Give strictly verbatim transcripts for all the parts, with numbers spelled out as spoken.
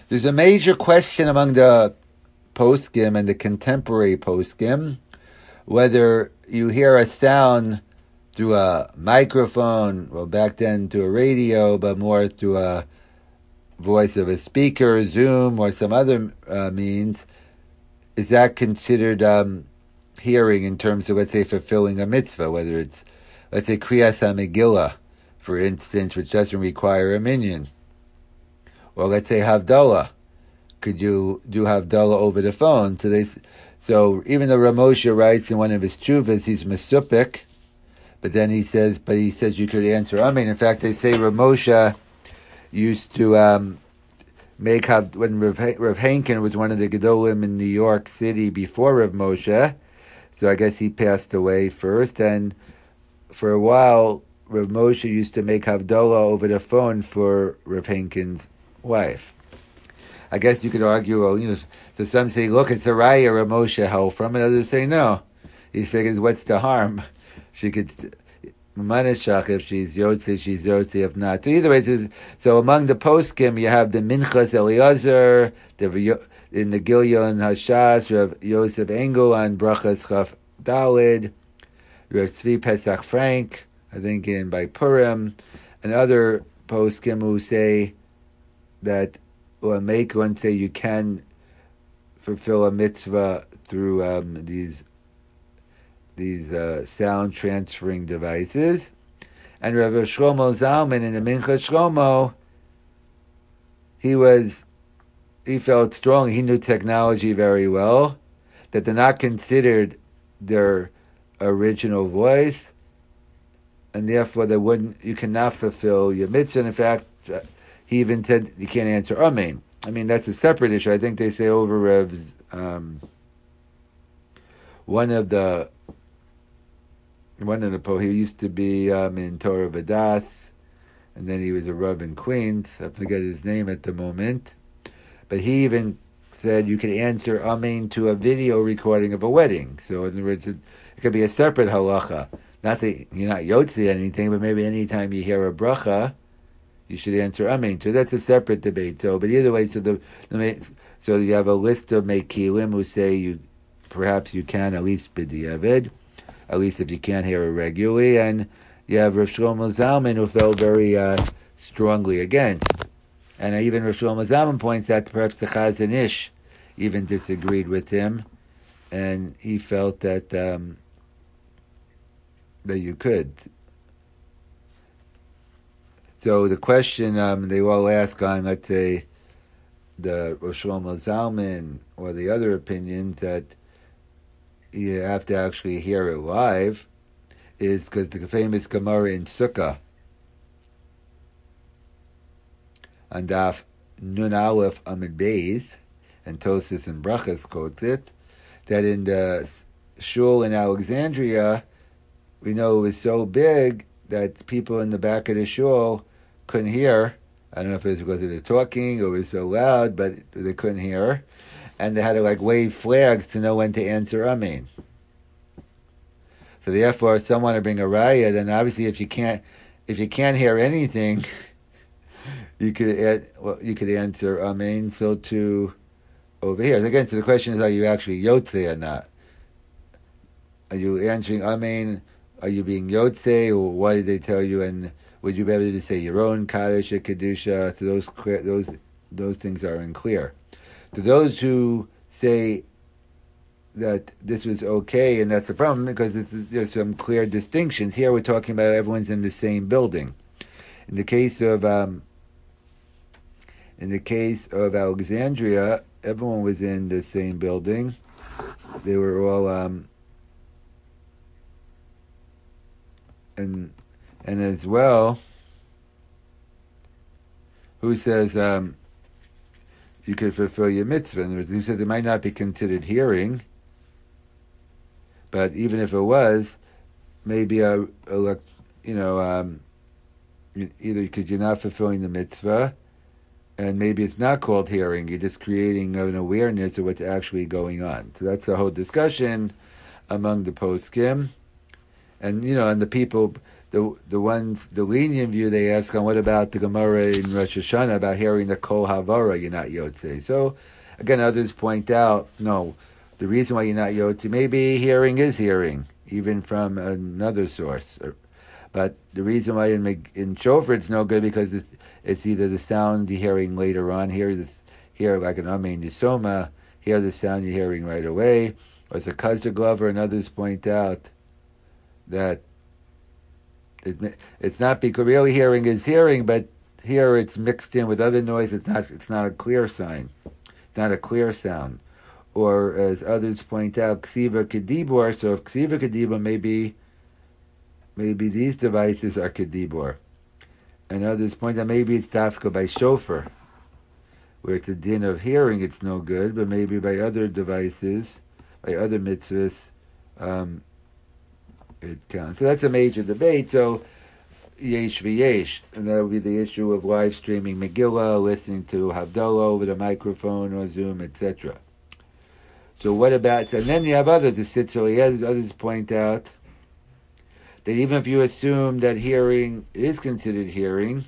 There's a major question among the poskim and the contemporary poskim whether you hear a sound through a microphone, well, back then to a radio, but more through a voice of a speaker, Zoom, or some other uh, means. Is that considered um, hearing in terms of, let's say, fulfilling a mitzvah, whether it's, let's say, Kriyas HaMegillah, for instance, which doesn't require a minyan? Or let's say Havdalah. Could you do Havdalah over the phone? So they, so even though Ramosha writes in one of his tshuvas, he's mesupik, but then he says, but he says you could answer Amen. In fact, they say Ramosha used to um, make Hav, when Rav, Rav Henkin was one of the Gedolim in New York City before Rav Moshe, so I guess he passed away first, and for a while, Rav Moshe used to make Havdalah over the phone for Rav Henkin's wife. I guess you could argue, well, you know, so some say, look, it's a raya Rav Moshe held from, and others say, no. He figures, what's the harm? She could, manashach, if she's yotzi, she's yotzi, if not. So either way, so among the poskim, you have the Minchas Eliezer, the, in the Gilyon Hashas, Rav Yosef Engel on Brachas Chaf Dalid, Rav Tzvi Pesach Frank, I think in by Purim, and other poskim who say that, or make one say you can fulfill a mitzvah through um, these these uh, sound transferring devices. And Rav Shlomo Zalman in the Minchas Shlomo, he was, he felt strong, he knew technology very well, that they're not considered their original voice, and therefore they wouldn't, you cannot fulfill your mitzvah. And in fact, he even said you can't answer Amen. I mean, that's a separate issue. I think they say over Rev's, um, one of the, one of the po he used to be um, in Torah Vadas, and then he was a Rav in Queens. I forget his name at the moment, but he even said you could answer Amen to a video recording of a wedding. So in other words, it, it could be a separate halacha. Not that you're not yotzi anything, but maybe anytime you hear a bracha, you should answer Amen. So that's a separate debate. So, but either way, so the, the so you have a list of mekilim who say you perhaps you can at least b'diavad, at least if you can't hear it regularly, and you have Rav Shlomo Zalman who felt very uh, strongly against, and even Rav Shlomo Zalman points out that perhaps the Chazon Ish even disagreed with him, and he felt that um, that you could. So the question um, they all ask on, let's say, the Rosh Shlomo Zalman or the other opinions that you have to actually hear it live, is because the famous Gemara in Sukkah on Daf Nun Aleph Amid Beis, and Tosas and Brachas quotes it, that in the shul in Alexandria, we know it was so big that people in the back of the shul couldn't hear. I don't know if it was because of the talking or it was so loud, but they couldn't hear. And they had to like wave flags to know when to answer Amen. So therefore, if someone to bring a raya, then obviously if you can't, if you can't hear anything, you could add, well, you could answer Amen. So too over here. Again, so the question is, are you actually yotze or not? Are you answering Amen? Are you being yotze, or what did they tell you? And would you be able to say your own kaddish or kedusha? So those those those things are unclear. To those who say that this was okay, and that's a problem because it's, there's some clear distinctions. Here we're talking about everyone's in the same building. In the case of um, in the case of Alexandria, everyone was in the same building. They were all um, and and as well, who says um, you could fulfill your mitzvah? In other words, he said it might not be considered hearing, but even if it was, maybe a, a you know um, either because you're not fulfilling the mitzvah, and maybe it's not called hearing. You're just creating an awareness of what's actually going on. So that's the whole discussion among the poskim. And, you know, and the people, the the ones the lenient view they ask on what about the Gemara in Rosh Hashanah about hearing the Kol Havara you're not Yotze. So again, others point out no, the reason why you're not Yotze maybe hearing is hearing even from another source, but the reason why in in Shofar it's no good because it's, it's either the sound you're hearing later on here this here like an Amen Yisoma hear the sound you're hearing right away, or it's a Kazda Glover and others point out that It, it's not because really hearing is hearing, but here it's mixed in with other noise. It's not. It's not a clear sign. It's not a clear sound. Or as others point out, ksiva kedibor. So if ksiva kedibor, maybe maybe these devices are kedibor, and others point out maybe it's dafka by shofar, where it's a din of hearing. It's no good, but maybe by other devices, by other mitzvahs. Um, It counts. So that's a major debate. So yesh v'yesh, and that would be the issue of live streaming Megillah, listening to Havdalah over the microphone or Zoom, et cetera. So what about? And then you have others. The Sitz Eliezer, others point out that even if you assume that hearing is considered hearing,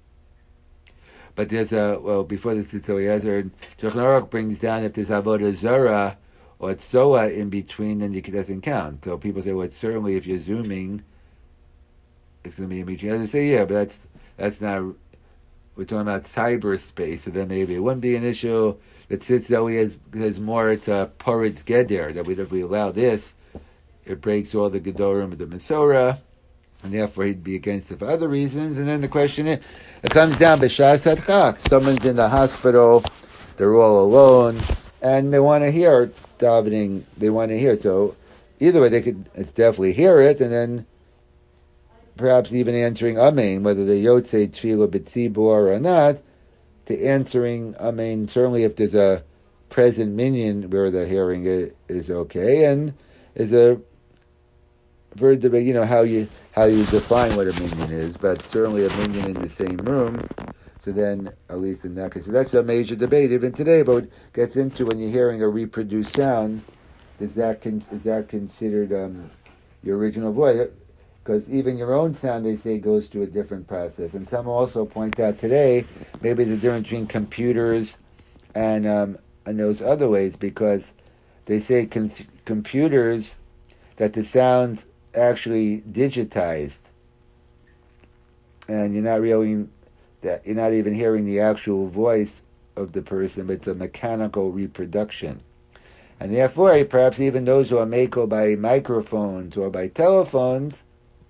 but there's a well before the Sitz Eliezer, Shulchan Aruch brings down if there's avodah zara or tzoa in between, then it doesn't count. So people say, well, it's certainly if you're zooming, it's going to be in between. Others say, yeah, but that's that's not. We're talking about cyberspace, so then maybe it wouldn't be an issue. That sits though he has, has more to Poritz Geder, that we, if we allow this, it breaks all the Gedorim of the Masorah, and therefore he'd be against it for other reasons. And then the question is, it comes down, B'shas Hadchak, someone's in the hospital, they're all alone, and they want to hear davening, they want to hear. So either way, they could it's definitely hear it, and then perhaps even answering Amen, whether they Yotze Tefillah B'tzibor or not, to answering Amen, certainly if there's a present minyan where the hearing is, is okay, and is a very debate, you know, how you how you define what a minyan is, but certainly a minyan in the same room. So then, at least in that case, so that's a major debate even today. But it gets into when you're hearing a reproduced sound, is that con- is that considered um, your original voice? Because even your own sound, they say, goes through a different process. And some also point out today, maybe the difference between computers and um, and those other ways, because they say com- computers that the sound's actually digitized, and you're not really that you're not even hearing the actual voice of the person, but it's a mechanical reproduction. And therefore, perhaps even those who are mako by microphones or by telephones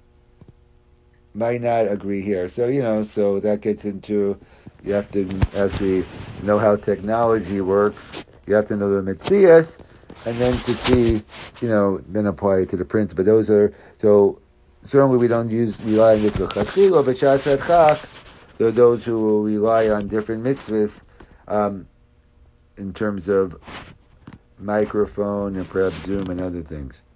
might not agree here. So, you know, so that gets into, you have to actually know how technology works. You have to know the Metzias, and then to see, you know, then apply it to the print. But those are, so certainly we don't use, rely on this with Chachilo, but Shas Hadchak, there are those who will rely on different mitzvahs um, in terms of microphone and perhaps Zoom and other things.